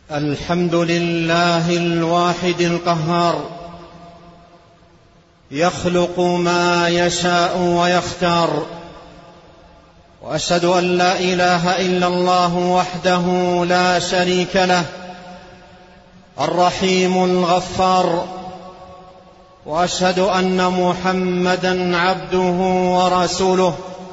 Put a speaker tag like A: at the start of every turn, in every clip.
A: الحمد لله الواحد القهار، يخلق ما يشاء ويختار، وأشهد أن لا إله إلا الله وحده لا شريك له الرحيم الغفار، وأشهد أن محمدًا عبده ورسوله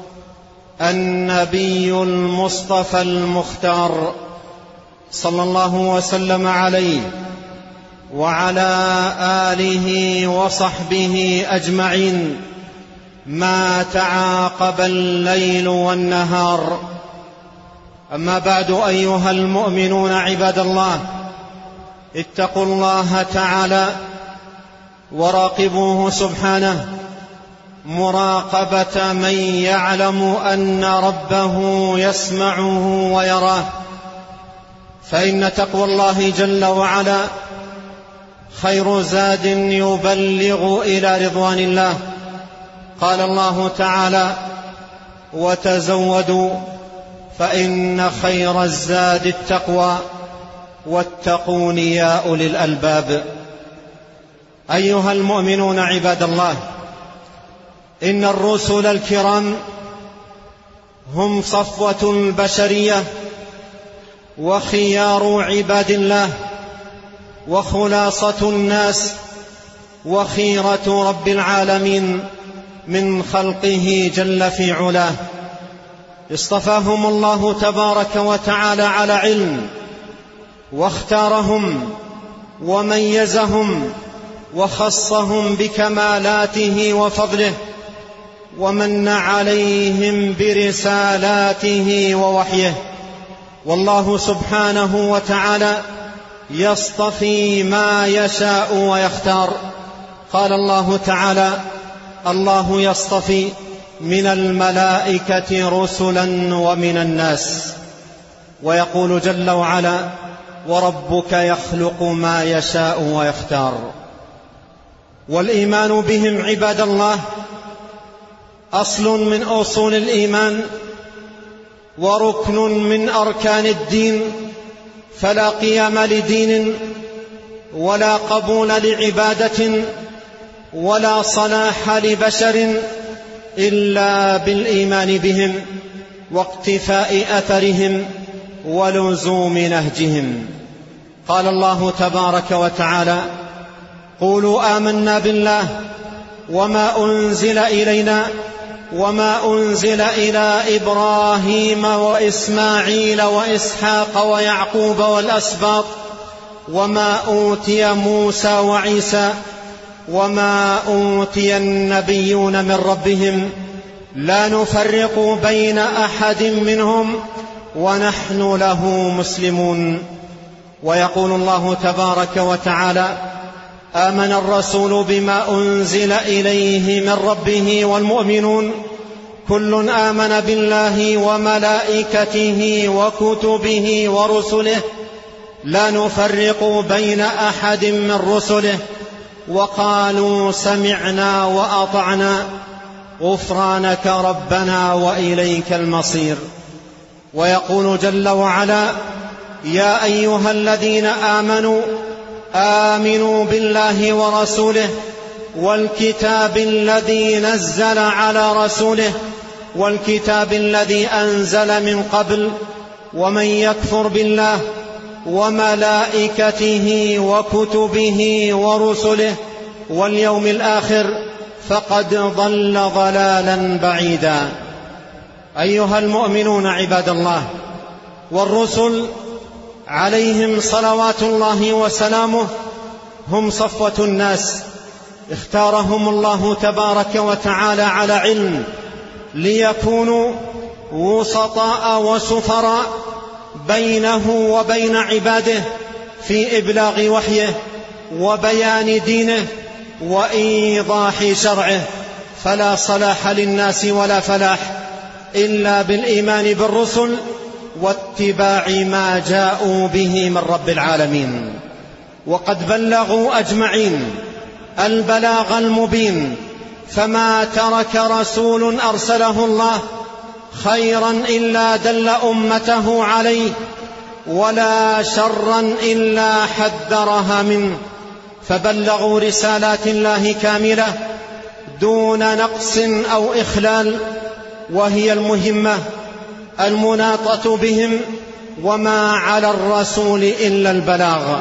A: النبي المصطفى المختار، صلى الله وسلم عليه وعلى آله وصحبه أجمعين ما تعاقب الليل والنهار. أما بعد، أيها المؤمنون عباد الله، اتقوا الله تعالى وراقبوه سبحانه مراقبة من يعلم أن ربه يسمعه ويراه، فإن تقوى الله جل وعلا خير زاد يبلغ إلى رضوان الله. قال الله تعالى: وتزودوا فإن خير الزاد التقوى واتقون يا أولي الألباب. أيها المؤمنون عباد الله، إن الرسل الكرام هم صفوة البشرية وخيار عباد الله وخلاصة الناس وخيرة رب العالمين من خلقه جل في علاه. اصطفاهم الله تبارك وتعالى على علم، واختارهم وميزهم وخصهم بكمالاته وفضله، ومن عليهم برسالاته ووحيه. والله سبحانه وتعالى يصطفي ما يشاء ويختار. قال الله تعالى: الله يصطفي من الملائكة رسلا ومن الناس. ويقول جل وعلا: وربك يخلق ما يشاء ويختار. والإيمان بهم عباد الله أصل من أصول الإيمان وركن من أركان الدين، فلا قيام لدين ولا قبول لعبادة ولا صلاح لبشر إلا بالإيمان بهم واقتفاء أثرهم ولزوم نهجهم. قال الله تبارك وتعالى: قولوا آمنا بالله وما أنزل إلينا وما أنزل إلى إبراهيم وإسماعيل وإسحاق ويعقوب والأسباط وما أوتي موسى وعيسى وما أوتي النبيون من ربهم لا نفرق بين أحد منهم ونحن له مسلمون. ويقول الله تبارك وتعالى: آمن الرسول بما أنزل إليه من ربه والمؤمنون كل آمن بالله وملائكته وكتبه ورسله لا نفرق بين أحد من رسله وقالوا سمعنا وأطعنا غفرانك ربنا وإليك المصير. ويقول جل وعلا: يا أيها الذين آمنوا آمنوا بالله ورسوله والكتاب الذي نزل على رسوله والكتاب الذي أنزل من قبل ومن يكفر بالله وملائكته وكتبه ورسله واليوم الآخر فقد ضل ضلالا بعيدا. أيها المؤمنون عباد الله، والرسل عليهم صلوات الله وسلامه هم صفوة الناس، اختارهم الله تبارك وتعالى على علم ليكونوا وسطاء وسفراء بينه وبين عباده في إبلاغ وحيه وبيان دينه وإيضاح شرعه. فلا صلاح للناس ولا فلاح إلا بالإيمان بالرسل واتباع ما جاءوا به من رب العالمين. وقد بلغوا أجمعين البلاغ المبين، فما ترك رسول أرسله الله خيرا إلا دل أمته عليه ولا شرا إلا حذرها منه، فبلغوا رسالات الله كاملة دون نقص أو إخلال، وهي المهمة المناطة بهم، وما على الرسول إلا البلاغ.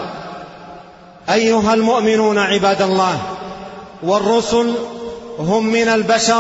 A: أيها المؤمنون عباد الله، والرسل هم من البشر،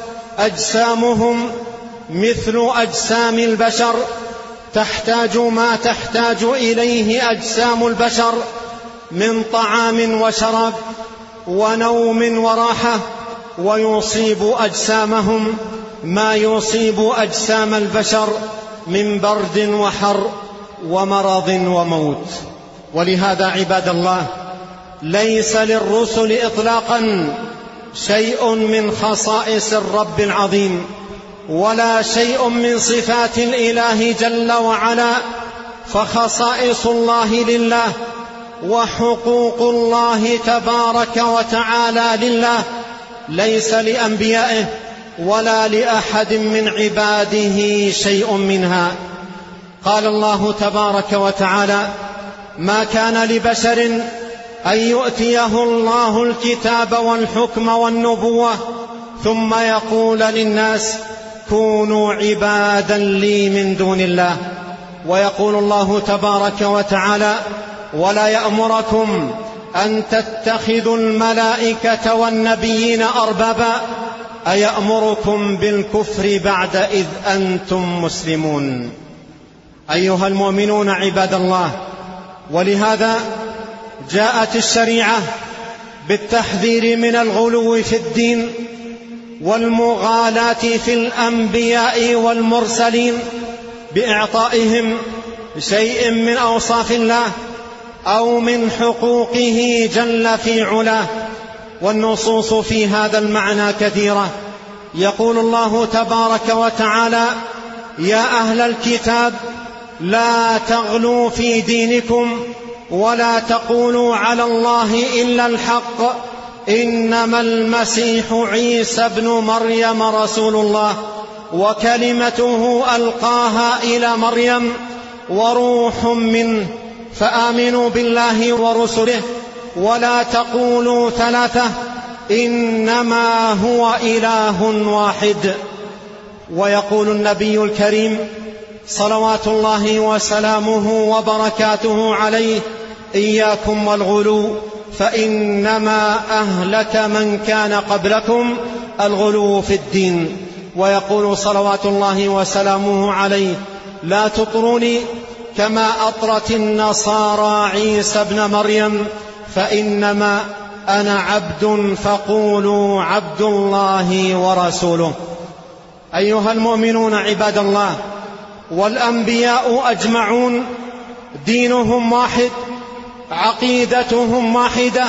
A: أجسامهم مثل أجسام البشر، تحتاج ما تحتاج إليه أجسام البشر من طعام وشراب ونوم وراحة، ويصيب أجسامهم ما يصيب أجسام البشر من برد وحر ومرض وموت. ولهذا عباد الله، ليس للرسل إطلاقا شيء من خصائص الرب العظيم، ولا شيء من صفات الإله جل وعلا، فخصائص الله لله، وحقوق الله تبارك وتعالى لله، ليس لأنبيائه ولا لأحد من عباده شيء منها. قال الله تبارك وتعالى: ما كان لبشر أن يؤتيه الله الكتاب والحكم والنبوة ثم يقول للناس كونوا عبادا لي من دون الله. ويقول الله تبارك وتعالى: ولا يأمركم أن تتخذوا الملائكة والنبيين أربابا أيأمركم بالكفر بعد إذ أنتم مسلمون. أيها المؤمنون عباد الله، ولهذا جاءت الشريعة بالتحذير من الغلو في الدين والمغالاة في الأنبياء والمرسلين بإعطائهم شيء من أوصاف الله أو من حقوقه جل في علاه. والنصوص في هذا المعنى كثيرة. يقول الله تبارك وتعالى: يا أهل الكتاب لا تغلوا في دينكم ولا تقولوا على الله إلا الحق إنما المسيح عيسى ابن مريم رسول الله وكلمته ألقاها إلى مريم وروح منه فآمنوا بالله ورسله ولا تقولوا ثلاثة إنما هو إله واحد. ويقول النبي الكريم صلوات الله وسلامه وبركاته عليه: إياكم والغلو فإنما أهلك من كان قبلكم الغلو في الدين. ويقول صلوات الله وسلامه عليه: لا تطروني كما أطرت النصارى عيسى ابن مريم فإنما أنا عبد فقولوا عبد الله ورسوله. أيها المؤمنون عباد الله، والأنبياء أجمعون دينهم واحد، عقيدتهم واحدة،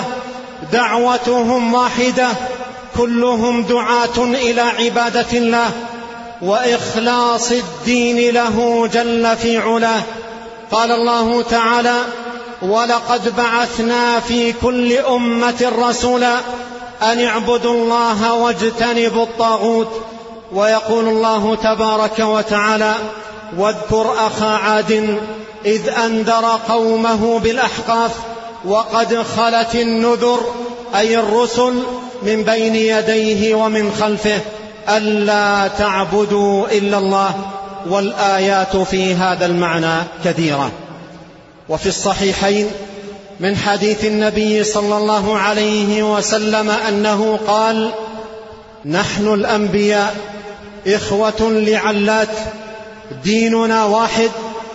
A: دعوتهم واحدة، كلهم دعاة إلى عبادة الله وإخلاص الدين له جل في علاه. قال الله تعالى: ولقد بعثنا في كل أمة رسولا أن اعبدوا الله واجتنبوا الطاغوت. ويقول الله تبارك وتعالى: واذكر أخا عاد إذ أنذر قومه بالأحقاف وقد خلت النذر، أي الرسل، من بين يديه ومن خلفه ألا تعبدوا إلا الله. والآيات في هذا المعنى كثيرة. وفي الصحيحين من حديث النبي صلى الله عليه وسلم أنه قال: نحن الأنبياء إخوة لعلات، ديننا واحد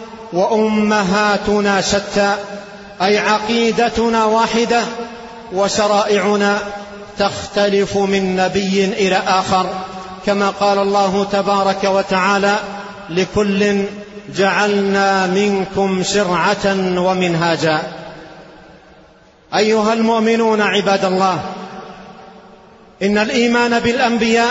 A: وأمهاتنا شتى، أي عقيدتنا واحدة وشرائعنا تختلف من نبي إلى آخر، كما قال الله تبارك وتعالى: لكل جعلنا منكم شرعة ومنهاجا. أيها المؤمنون عباد الله، إن الإيمان بالأنبياء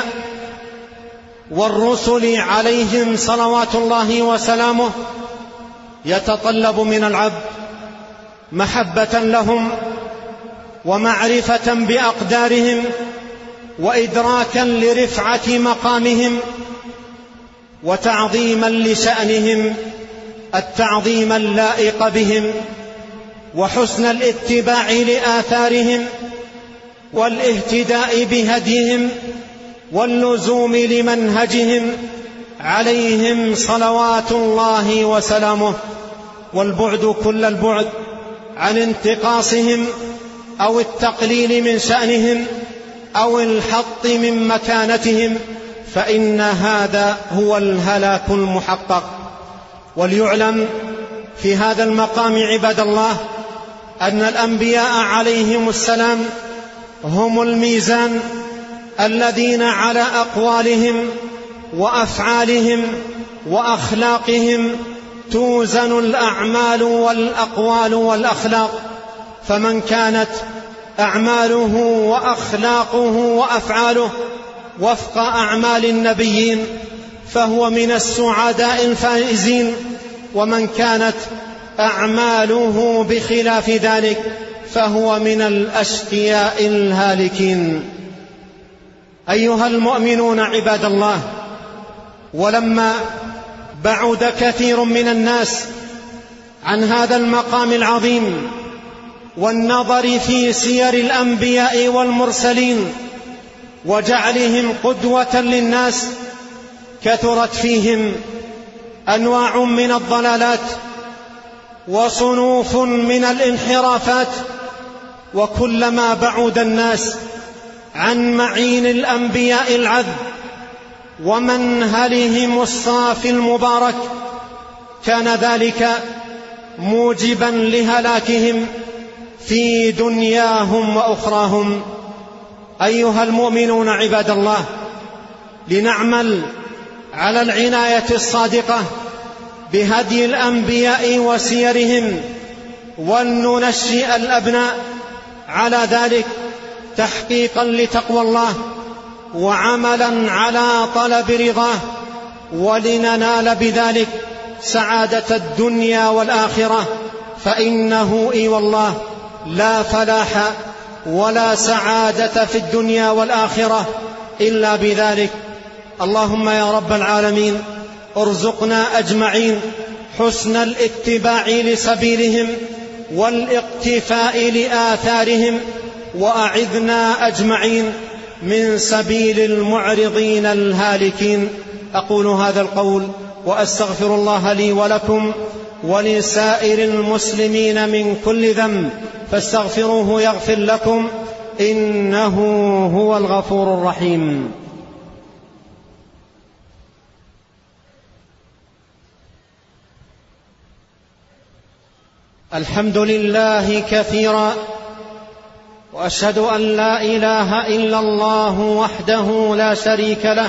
A: والرسل عليهم صلوات الله وسلامه يتطلب من العبد محبة لهم ومعرفة بأقدارهم وإدراكا لرفعة مقامهم وتعظيما لشأنهم التعظيم اللائق بهم وحسن الاتباع لآثارهم والاهتداء بهديهم واللزوم لمنهجهم عليهم صلوات الله وسلامه، والبعد كل البعد عن انتقاصهم أو التقليل من شأنهم أو الحط من مكانتهم، فإن هذا هو الهلاك المحقق. وليعلم في هذا المقام عباد الله أن الأنبياء عليهم السلام هم الميزان الذين على أقوالهم وأفعالهم وأخلاقهم توزن الأعمال والأقوال والأخلاق، فمن كانت أعماله وأخلاقه وأفعاله وفق أعمال النبيين فهو من السعداء الفائزين، ومن كانت أعماله بخلاف ذلك فهو من الأشقياء الهالكين. أيها المؤمنون عباد الله، ولما بعد كثير من الناس عن هذا المقام العظيم والنظر في سير الأنبياء والمرسلين وجعلهم قدوة للناس، كثرت فيهم أنواع من الضلالات وصنوف من الانحرافات، وكلما بعد الناس عن معين الأنبياء العذب ومنهلهم الصافي المبارك كان ذلك موجبا لهلاكهم في دنياهم وأخراهم. أيها المؤمنون عباد الله، لنعمل على العناية الصادقة بهدي الأنبياء وسيرهم، ولننشئ الأبناء على ذلك تحقيقا لتقوى الله وعملا على طلب رضاه، ولننال بذلك سعادة الدنيا والآخرة، فإنه إي والله لا فلاح ولا سعادة في الدنيا والآخرة إلا بذلك. اللهم يا رب العالمين ارزقنا أجمعين حسن الاتباع لسبيلهم والاقتفاء لآثارهم، وأعذنا أجمعين من سبيل المعرضين الهالكين. أقول هذا القول وأستغفر الله لي ولكم ولسائر المسلمين من كل ذنب، فاستغفروه يغفر لكم، إنه هو الغفور الرحيم. الحمد لله كثيرا، وأشهد أن لا إله إلا الله وحده لا شريك له،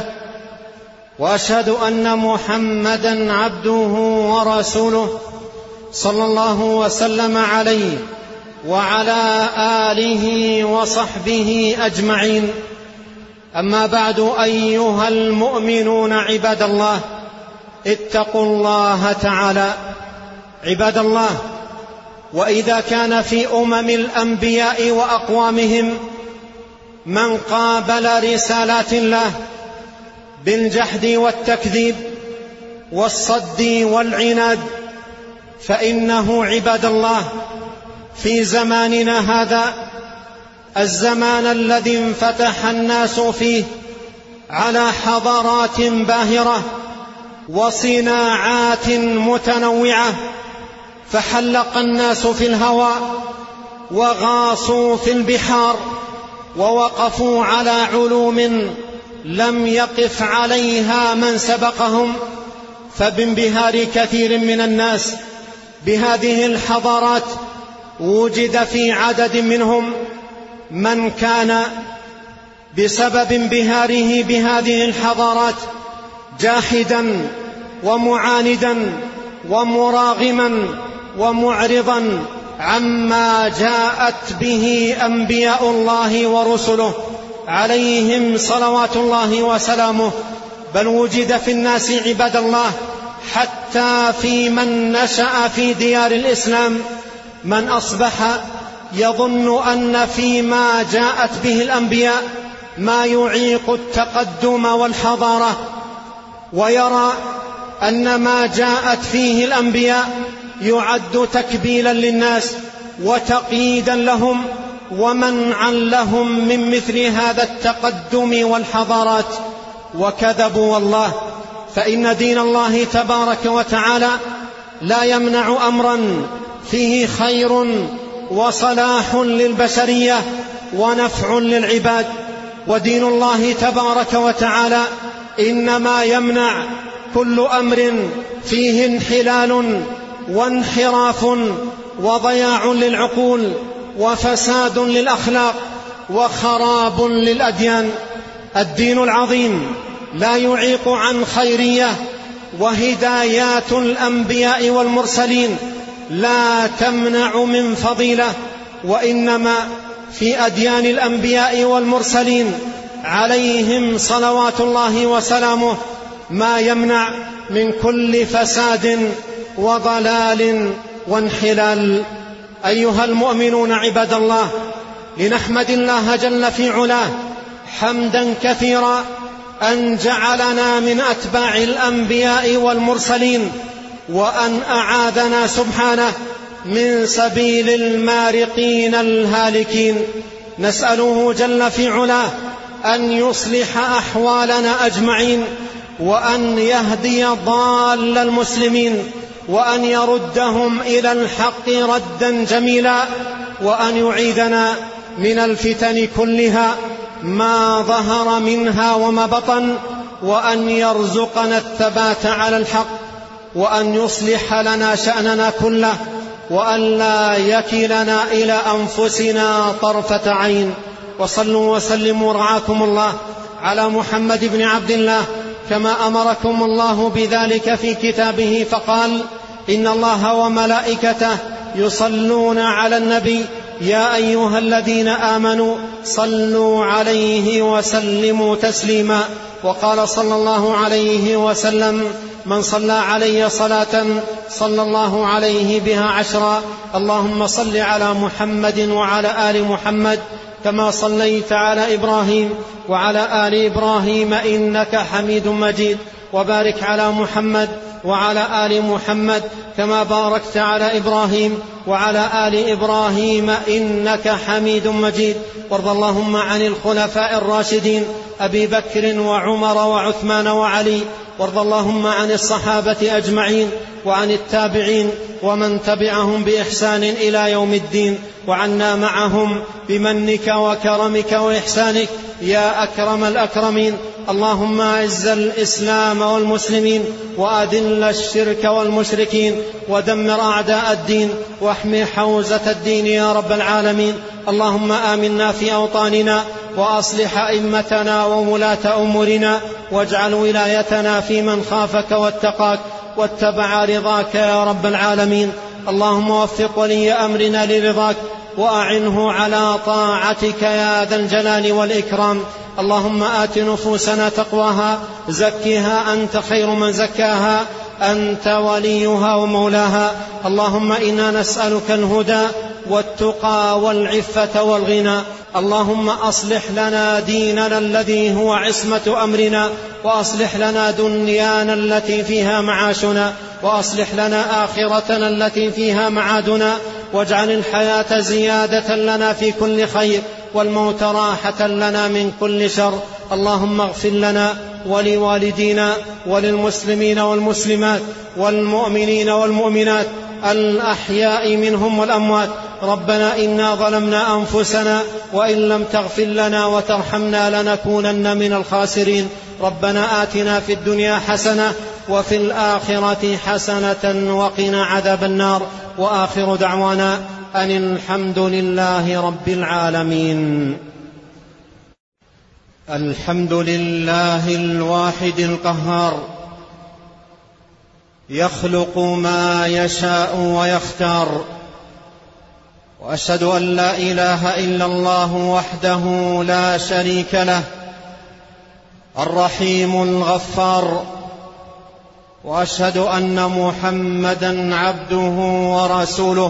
A: وأشهد أن محمدا عبده ورسوله صلى الله وسلم عليه وعلى آله وصحبه أجمعين. أما بعد، أيها المؤمنون عباد الله، اتقوا الله تعالى. عباد الله، وإذا كان في الأنبياء وأقوامهم من قابل رسالات الله بالجحد والتكذيب والصد والعناد، فإنه عباد الله في زماننا هذا الزمان الذي انفتح الناس فيه على حضارات باهرة وصناعات متنوعة، فحلق الناس في الهواء وغاصوا في البحار ووقفوا على علوم لم يقف عليها من سبقهم، فبانبهار كثير من الناس بهذه الحضارات وجد في عدد منهم من كان بسبب انبهاره بهذه الحضارات جاحدا ومعاندا ومراغما ومعرضا عما جاءت به أنبياء الله ورسله عليهم صلوات الله وسلامه. بل وجد في الناس عباد الله حتى في من نشأ في ديار الإسلام من أصبح يظن أن فيما جاءت به الأنبياء ما يعيق التقدم والحضارة، ويرى أن ما جاءت فيه الأنبياء يعد تكبيلا للناس وتقييدا لهم ومنعا لهم من مثل هذا التقدم والحضارات، وكذبوا والله. فإن دين الله تبارك وتعالى لا يمنع أمرا فيه خير وصلاح للبشرية ونفع للعباد، ودين الله تبارك وتعالى إنما يمنع كل أمر فيه انحلال وانحراف وضياع للعقول وفساد للأخلاق وخراب للأديان. الدين العظيم لا يعيق عن خيرية، وهدايات الأنبياء والمرسلين لا تمنع من فضيلة، وإنما في أديان الأنبياء والمرسلين عليهم صلوات الله وسلامه ما يمنع من كل فساد وضلال وانحلال. أيها المؤمنون عباد الله، لنحمد الله جل في علاه حمدا كثيرا أن جعلنا من أتباع الأنبياء والمرسلين، وأن أعاذنا سبحانه من سبيل المارقين الهالكين. نسأله جل في علاه أن يصلح أحوالنا أجمعين، وأن يهدي ضال المسلمين، وأن يردهم إلى الحق ردا جميلا، وأن يعيذنا من الفتن كلها ما ظهر منها وما بطن، وأن يرزقنا الثبات على الحق، وأن يصلح لنا شأننا كله، وأن لا يكلنا إلى أنفسنا طرفة عين. وصلوا وسلموا رعاكم الله على محمد بن عبد الله كما أمركم الله بذلك في كتابه، فقال: إن الله وملائكته يصلون على النبي يا أيها الذين آمنوا صلوا عليه وسلموا تسليما. وقال صلى الله عليه وسلم: من صلى علي صلاة صلى الله عليه بها 10. اللهم صل على محمد وعلى آل محمد كما صليت على إبراهيم وعلى آل إبراهيم إنك حميد مجيد، وبارك على محمد وعلى آل محمد كما باركت على إبراهيم وعلى آل إبراهيم إنك حميد مجيد. وارض اللهم عن الخلفاء الراشدين أبي بكر وعمر وعثمان وعلي، وارض اللهم عن الصحابة أجمعين وعن التابعين ومن تبعهم بإحسان إلى يوم الدين، وعنا معهم بمنك وكرمك وإحسانك يا أكرم الأكرمين. اللهم أعز الإسلام والمسلمين، وأذل الشرك والمشركين، ودمر أعداء الدين، واحمي حوزة الدين يا رب العالمين. اللهم آمنا في أوطاننا، وأصلح أئمتنا وولاة أمورنا، واجعل ولايتنا في من خافك واتقاك واتبع رضاك يا رب العالمين. اللهم وفق ولي أمرنا لرضاك، وأعنه على طاعتك يا ذا الجلال والإكرام. اللهم آت نفوسنا تقواها، زكها أنت خير من زكاها، أنت وليها ومولاها. اللهم إنا نسألك الهدى والتقى والعفة والغنى. اللهم أصلح لنا ديننا الذي هو عصمة أمرنا، وأصلح لنا دنيانا التي فيها معاشنا، وأصلح لنا آخرتنا التي فيها معادنا، واجعل الحياة زيادة لنا في كل خير، والموت راحة لنا من كل شر. اللهم اغفر لنا ولوالدينا وللمسلمين والمسلمات والمؤمنين والمؤمنات الأحياء منهم والأموات. ربنا إنا ظلمنا أنفسنا، وإن لم تغفر لنا وترحمنا لنكونن من الخاسرين. ربنا آتنا في الدنيا حسنة وفي الآخرة حسنة وقنا عذاب النار. وآخر دعوانا أن الحمد لله رب العالمين. الحمد لله الواحد القهار، يخلق ما يشاء ويختار. وأشهد أن لا إله إلا الله وحده لا شريك له، الرحيم الغفار. وأشهد أن محمدا عبده ورسوله،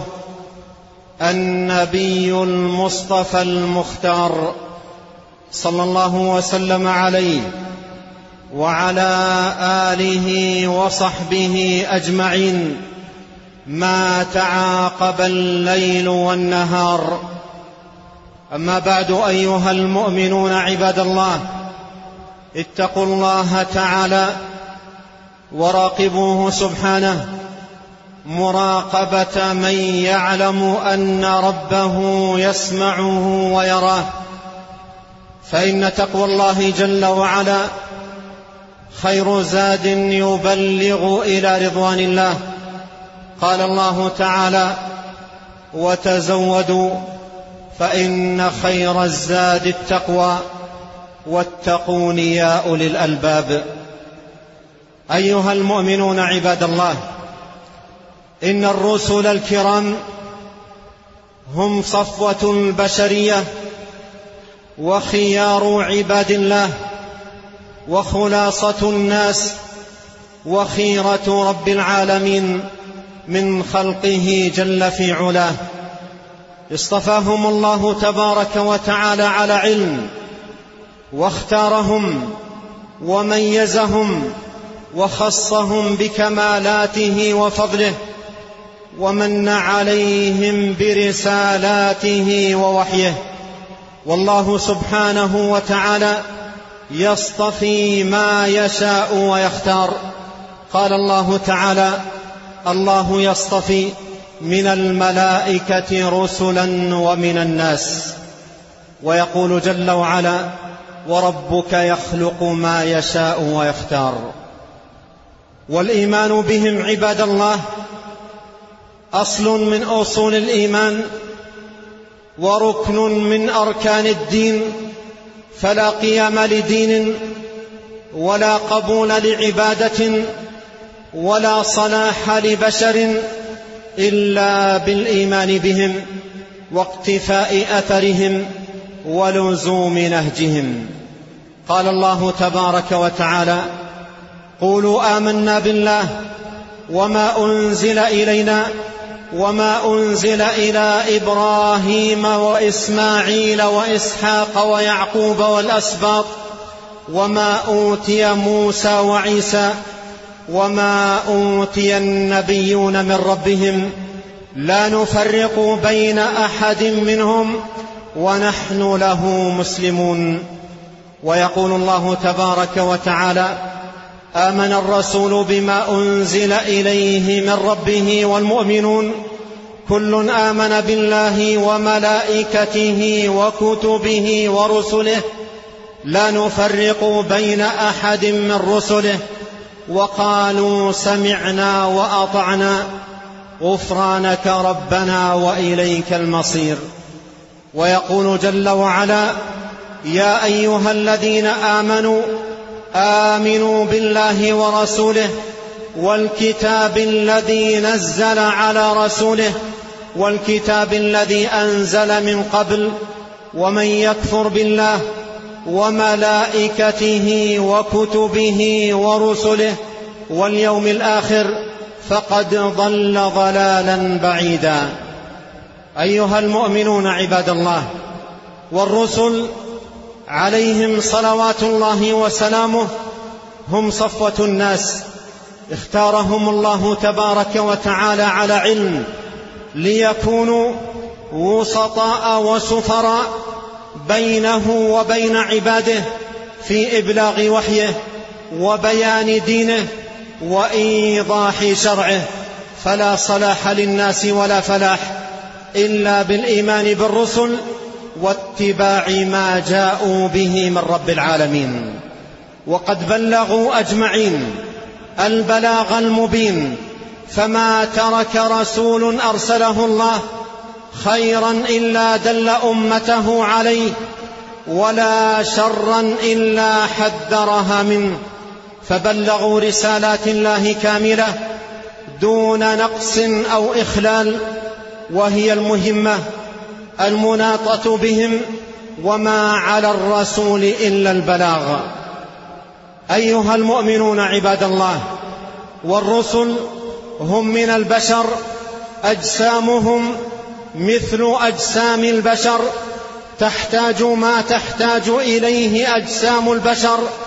A: النبي المصطفى المختار، صلى الله وسلم عليه وعلى آله وصحبه أجمعين ما تعاقب الليل والنهار. أما بعد، أيها المؤمنون عباد الله، اتقوا الله تعالى وراقبوه سبحانه مراقبة من يعلم أن ربه يسمعه ويراه، فإن تقوى الله جل وعلا خير زاد يبلغ إلى رضوان الله. قال الله تعالى: وتزودوا فإن خير الزاد التقوى واتقون يا أولي الألباب. أيها المؤمنون عباد الله، إن الرسل الكرام هم صفوة البشرية وخيار عباد الله وخلاصة الناس وخيرة رب العالمين من خلقه جل في علاه. اصطفاهم الله تبارك وتعالى على علم، واختارهم وميزهم وخصهم بكمالاته وفضله، ومن عليهم برسالاته ووحيه. والله سبحانه وتعالى يصطفي ما يشاء ويختار. قال الله تعالى: الله يصطفي من الملائكة رسلا ومن الناس. ويقول جل وعلا: وربك يخلق ما يشاء ويختار. والإيمان بهم عباد الله أصل من أصول الإيمان وركن من أركان الدين، فلا قيام لدين ولا قبول لعبادة ولا صلاح لبشر إلا بالإيمان بهم واقتفاء أثرهم ولزوم نهجهم. قال الله تبارك وتعالى: قولوا آمنا بالله وما أنزل إلينا وما أنزل إلى إبراهيم وإسماعيل وإسحاق ويعقوب والأسباط وما أوتي موسى وعيسى وما أوتي النبيون من ربهم لا نفرق بين أحد منهم ونحن له مسلمون. ويقول الله تبارك وتعالى: آمن الرسول بما أنزل إليه من ربه والمؤمنون كل آمن بالله وملائكته وكتبه ورسله لا نفرق بين أحد من رسله وقالوا سمعنا وأطعنا غفرانك ربنا وإليك المصير. ويقول جل وعلا: يا أيها الذين آمنوا آمنوا بالله ورسوله والكتاب الذي نزل على رسوله والكتاب الذي أنزل من قبل ومن يكفر بالله وملائكته وكتبه ورسله واليوم الآخر فقد ضل ضلالا بعيدا. أيها المؤمنون عباد الله، والرسل عليهم صلوات الله وسلامه هم صفوة الناس، اختارهم الله تبارك وتعالى على علم ليكونوا وسطاء وسفراء بينه وبين عباده في إبلاغ وحيه وبيان دينه وإيضاح شرعه. فلا صلاح للناس ولا فلاح إلا بالإيمان بالرسل واتباع ما جاءوا به من رب العالمين. وقد بلغوا أجمعين البلاغ المبين، فما ترك رسول أرسله الله خيرا إلا دل أمته عليه ولا شرا إلا حذرها منه، فبلغوا رسالات الله كاملة دون نقص أو إخلال، وهي المهمة المناطة بهم، وما على الرسول إلا البلاغ. أيها المؤمنون عباد الله، والرسل هم من البشر أجسامهم مثل أجسام البشر، تحتاج ما تحتاج إليه أجسام البشر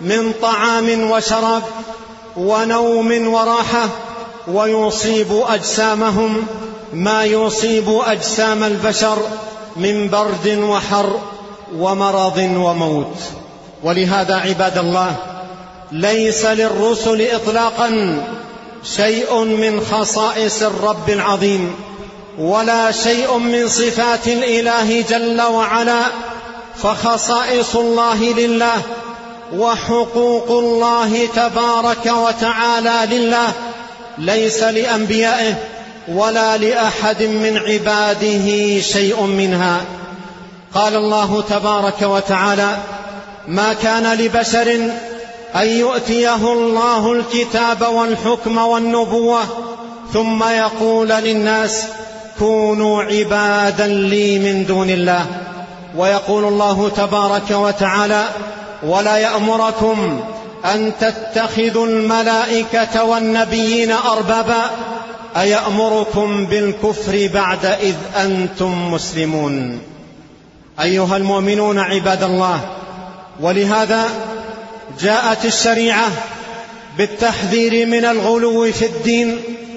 A: من طعام وشراب ونوم وراحة، ويصيب أجسامهم ما يصيب أجسام البشر من برد وحر ومرض وموت. ولهذا عباد الله، ليس للرسل إطلاقا شيء من خصائص الرب العظيم، ولا شيء من صفات الإله جل وعلا، فخصائص الله لله، وحقوق الله تبارك وتعالى لله، ليس لأنبيائه ولا لأحد من عباده شيء منها. قال الله تبارك وتعالى: ما كان لبشر أن يؤتيه الله الكتاب والحكم والنبوة ثم يقول للناس كونوا عبادا لي من دون الله. ويقول الله تبارك وتعالى: ولا يأمركم أن تتخذوا الملائكة والنبيين أربابا أيأمركم بالكفر بعد إذ أنتم مسلمون. أيها المؤمنون عباد الله، ولهذا جاءت الشريعة بالتحذير من الغلو في الدين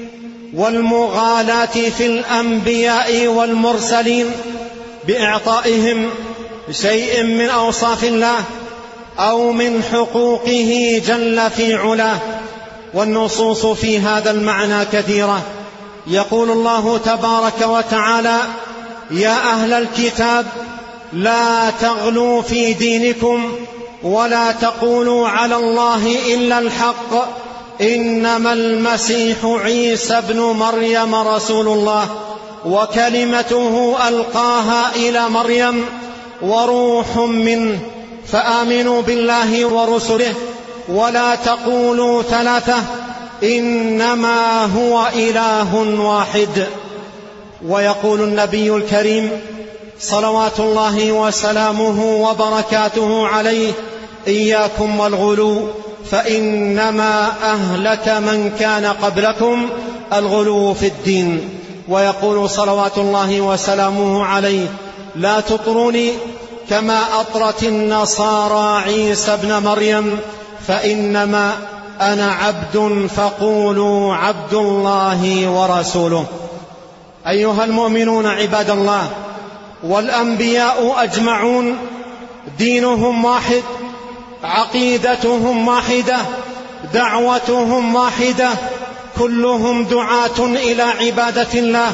A: والمغالاة في الأنبياء والمرسلين بإعطائهم شيء من أوصاف الله أو من حقوقه جل في علاه. والنصوص في هذا المعنى كثيرة. يقول الله تبارك وتعالى: يا أهل الكتاب لا تغلوا في دينكم ولا تقولوا على الله إلا الحق إنما المسيح عيسى ابن مريم رسول الله وكلمته ألقاها إلى مريم وروح منه فآمنوا بالله ورسله ولا تقولوا ثلاثة إنما هو إله واحد. ويقول النبي الكريم صلوات الله وسلامه وبركاته عليه: إياكم والغلو فإنما أهلك من كان قبلكم الغلو في الدين. ويقول صلوات الله وسلامه عليه: لا تطروني كما أطرت النصارى عيسى ابن مريم فإنما أنا عبد فقولوا عبد الله ورسوله. أيها المؤمنون عباد الله، والأنبياء أجمعون دينهم واحد، عقيدتهم واحدة، دعوتهم واحدة، كلهم دعاة إلى عبادة الله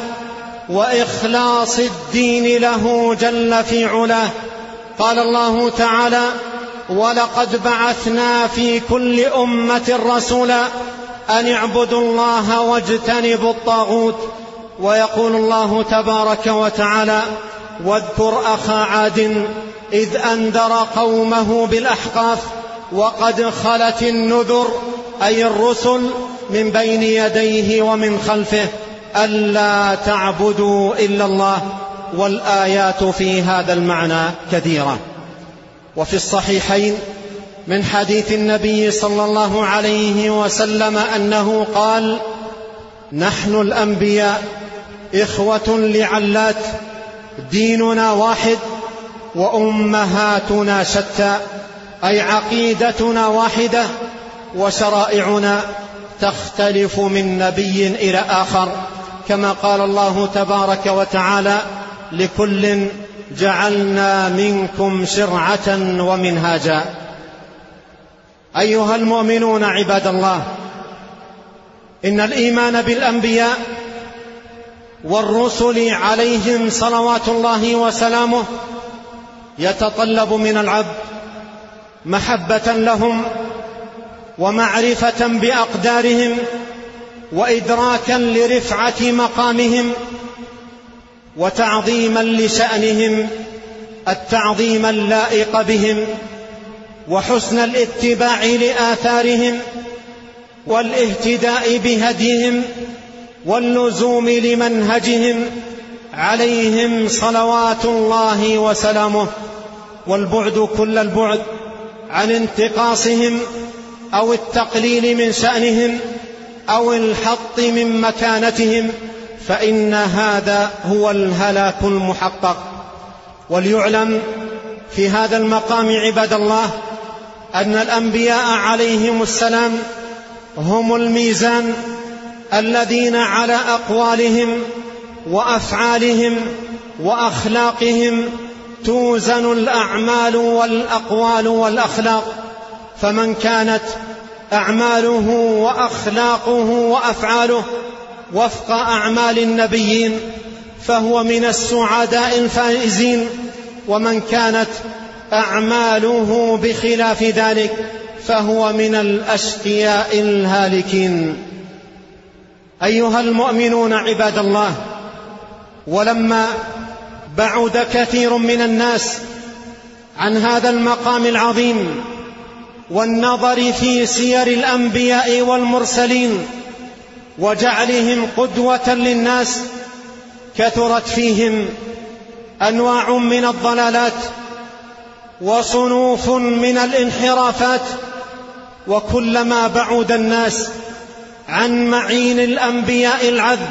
A: وإخلاص الدين له جل في علاه. قال الله تعالى: ولقد بعثنا في كل أمة رسولا أن اعبدوا الله واجتنبوا الطاغوت. ويقول الله تبارك وتعالى: واذكر أخا عاد إذ أنذر قومه بالأحقاف وقد خلت النذر، أي الرسل، من بين يديه ومن خلفه ألا تعبدوا إلا الله. والآيات في هذا المعنى كثيرة. وفي الصحيحين من حديث النبي صلى الله عليه وسلم أنه قال: نحن الأنبياء إخوة لعلات، ديننا واحد وأمهاتنا شتى، أي عقيدتنا واحدة وشرائعنا تختلف من نبي إلى آخر، كما قال الله تبارك وتعالى: لكل جعلنا منكم شرعة ومنهاجا. أيها المؤمنون عباد الله، إن الإيمان بالأنبياء والرسل عليهم صلوات الله وسلامه يتطلب من العبد محبة لهم ومعرفة بأقدارهم وإدراكا لرفعة مقامهم وتعظيما لشأنهم التعظيم اللائق بهم وحسن الاتباع لآثارهم والاهتداء بهديهم واللزوم لمنهجهم عليهم صلوات الله وسلامه، والبعد كل البعد عن انتقاصهم أو التقليل من شأنهم أو الحط من مكانتهم، فإن هذا هو الهلاك المحقق. وليعلم في هذا المقام عباد الله أن الأنبياء عليهم السلام هم الميزان الذين على أقوالهم وأفعالهم وأخلاقهم توزن الأعمال والأقوال والأخلاق، فمن كانت أعماله وأخلاقه وأفعاله وفق أعمال النبيين فهو من السعداء الفائزين، ومن كانت أعماله بخلاف ذلك فهو من الأشقياء الهالكين. أيها المؤمنون عباد الله، ولما بعد كثير من الناس عن هذا المقام العظيم والنظر في سير الأنبياء والمرسلين وجعلهم قدوة للناس، كثرت فيهم أنواع من الضلالات وصنوف من الانحرافات، وكلما بعد الناس عن معين الأنبياء العذب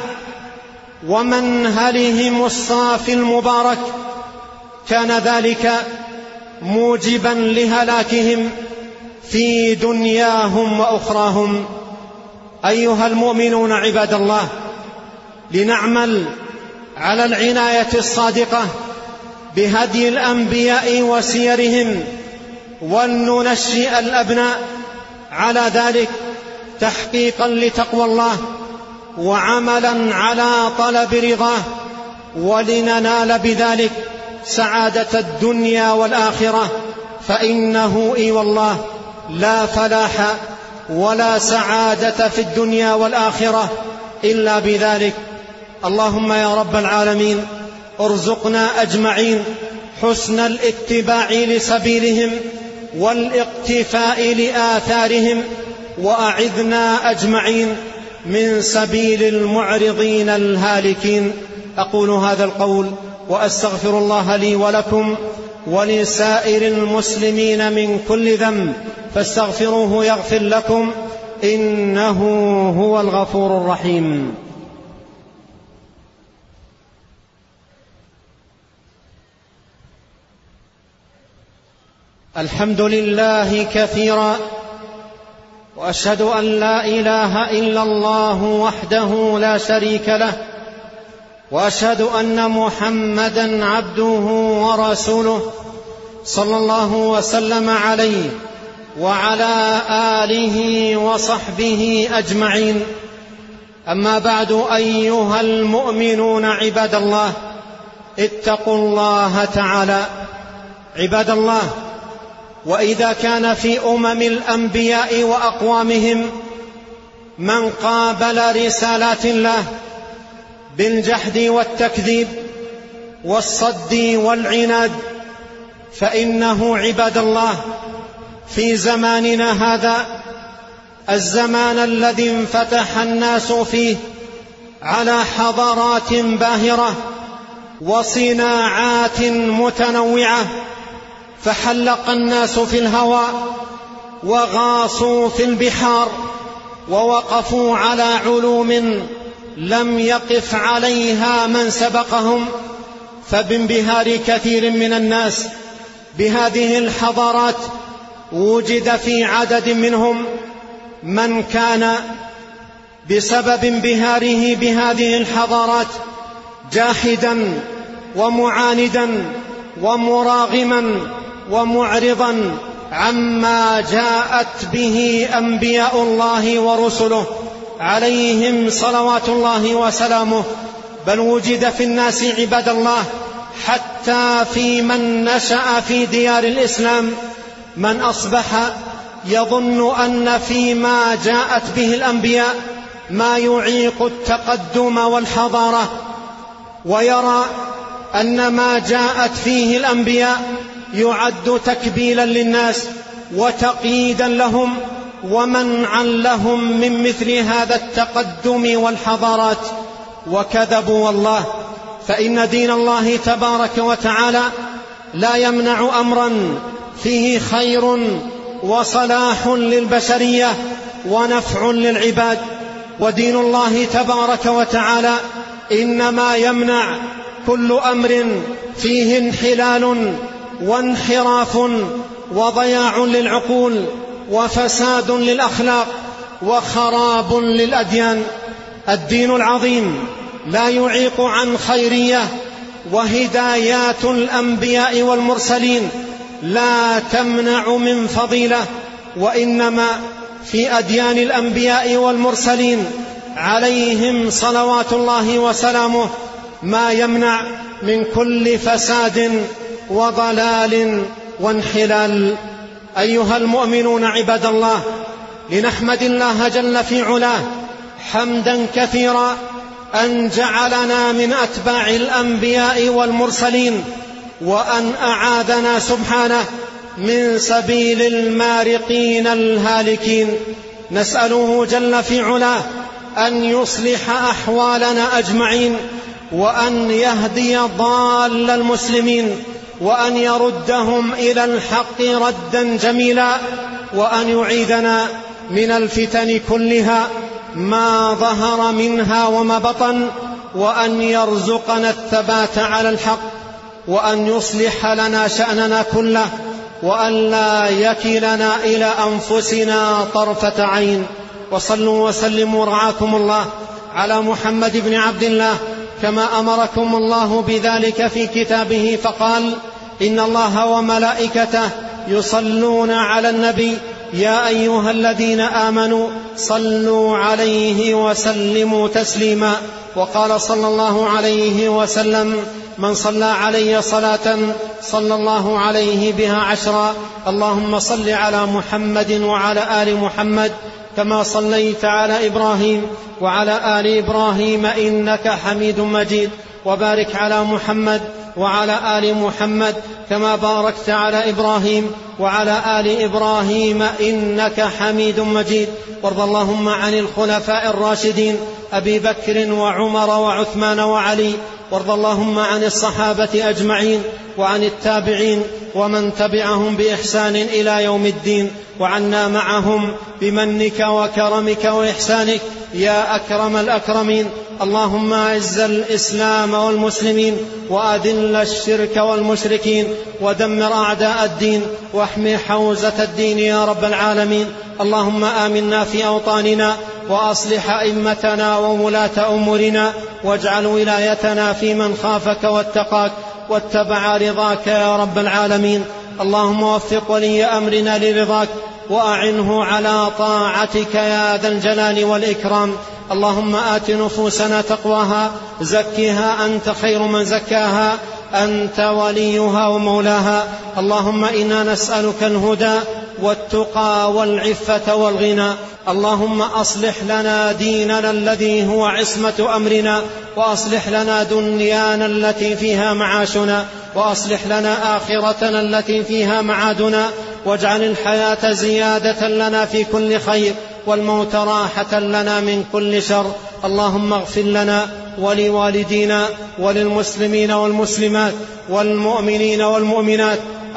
A: ومنهلهم الصافي المبارك كان ذلك موجبا لهلاكهم في دنياهم وأخراهم. أيها المؤمنون عباد الله، لنعمل على العناية الصادقة بهدي الأنبياء وسيرهم، ولننشئ الأبناء على ذلك تحقيقا لتقوى الله وعملا على طلب رضاه، ولننال بذلك سعادة الدنيا والآخرة، فإنه إي والله لا فلاح ولا سعادة في الدنيا والآخرة إلا بذلك. اللهم يا رب العالمين ارزقنا أجمعين حسن الاتباع لسبيلهم والاقتفاء لآثارهم، وأعذنا أجمعين من سبيل المعرضين الهالكين. أقول هذا القول وأستغفر الله لي ولكم ولسائر المسلمين من كل ذنب، فاستغفروه يغفر لكم، إنه هو الغفور الرحيم. الحمد لله كثيرا، وأشهد أن لا إله إلا الله وحده لا شريك له، وأشهد أن محمدا عبده ورسوله صلى الله وسلم عليه وعلى آله وصحبه أجمعين. أما بعد، أيها المؤمنون عباد الله، اتقوا الله تعالى. عباد الله، وإذا كان في الأنبياء وأقوامهم من قابل رسالات الله بالجحد والتكذيب والصد والعناد، فإنه عباد الله في زماننا هذا، الزمان الذي انفتح الناس فيه على حضارات باهرة وصناعات متنوعة، فحلق الناس في الهواء وغاصوا في البحار ووقفوا على علوم لم يقف عليها من سبقهم، فبانبهار كثير من الناس بهذه الحضارات وجد في عدد منهم من كان بسبب انبهاره بهذه الحضارات جاحدا ومعاندا ومراغما ومعرضا عما جاءت به أنبياء الله ورسله عليهم صلوات الله وسلامه. بل وجد في الناس عباد الله حتى في من نشأ في ديار الإسلام من أصبح يظن أن فيما جاءت به الأنبياء ما يعيق التقدم والحضارة، ويرى أن ما جاءت فيه الأنبياء يعد تكبيلا للناس وتقييدا لهم ومنعا لهم من مثل هذا التقدم والحضارات. وكذبوا والله، فإن دين الله تبارك وتعالى لا يمنع أمرا فيه خير وصلاح للبشرية ونفع للعباد، ودين الله تبارك وتعالى إنما يمنع كل أمر فيه انحلال وانحراف وضياع للعقول وفساد للأخلاق وخراب للأديان. الدين العظيم لا يعيق عن خيرية، وهدايات الأنبياء والمرسلين لا تمنع من فضيلة، وإنما في أديان الأنبياء والمرسلين عليهم صلوات الله وسلامه ما يمنع من كل فساد وضلال وانحلال. أيها المؤمنون عباد الله، لنحمد الله جل في علاه حمدا كثيرا أن جعلنا من أتباع الأنبياء والمرسلين، وأن أعاذنا سبحانه من سبيل المارقين الهالكين. نسأله جل في علاه أن يصلح أحوالنا أجمعين، وأن يهدي ضال المسلمين، وأن يردهم إلى الحق ردا جميلا، وأن يعيذنا من الفتن كلها ما ظهر منها وما بطن، وأن يرزقنا الثبات على الحق، وأن يصلح لنا شأننا كله، وأن لا يكلنا إلى أنفسنا طرفة عين. وصلوا وسلموا رعاكم الله على محمد بن عبد الله كما أمركم الله بذلك في كتابه، فقال: إن الله وملائكته يصلون على النبي يا أيها الذين آمنوا صلوا عليه وسلموا تسليما. وقال صلى الله عليه وسلم: من صلى علي صلاة صلى الله عليه بها 10. اللهم صل على محمد وعلى آل محمد كما صليت على إبراهيم وعلى آل إبراهيم إنك حميد مجيد، وبارك على محمد وعلى آل محمد كما باركت على إبراهيم وعلى آل إبراهيم إنك حميد مجيد. وارض اللهم عن الخلفاء الراشدين أبي بكر وعمر وعثمان وعلي، وارض اللهم عن الصحابة أجمعين وعن التابعين ومن تبعهم بإحسان إلى يوم الدين، وعنا معهم بمنك وكرمك وإحسانك يا أكرم الأكرمين. اللهم أعز الإسلام والمسلمين، وأذل الشرك والمشركين، ودمر أعداء الدين، واحمي حوزة الدين يا رب العالمين. اللهم آمنا في أوطاننا، وأصلح أئمتنا وولاة أمورنا، واجعل ولايتنا في من خافك واتقاك واتبع رضاك يا رب العالمين. اللهم وفق ولي أمرنا لرضاك، وأعنه على طاعتك يا ذا الجلال والإكرام. اللهم آت نفوسنا تقواها، زكها أنت خير من زكاها، أنت وليها ومولاها. اللهم إنا نسألك الهدى والتقى والعفة والغنى. اللهم أصلح لنا ديننا الذي هو عصمة أمرنا، وأصلح لنا دنيانا التي فيها معاشنا، وأصلح لنا آخرتنا التي فيها معادنا، واجعل الحياة زيادة لنا في كل خير، والموت راحة لنا من كل شر. اللهم اغفر لنا ولوالدينا وللمسلمين والمسلمات والمؤمنين والمؤمنات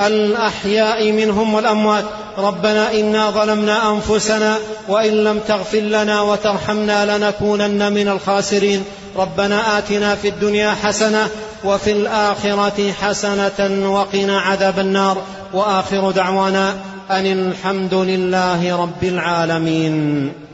A: الأحياء منهم والأموات. ربنا إنا ظلمنا أنفسنا، وإن لم تغفر لنا وترحمنا لنكونن من الخاسرين. ربنا آتنا في الدنيا حسنة وفي الآخرة حسنة وقنا عذاب النار. وآخر دعوانا أن الحمد لله رب العالمين.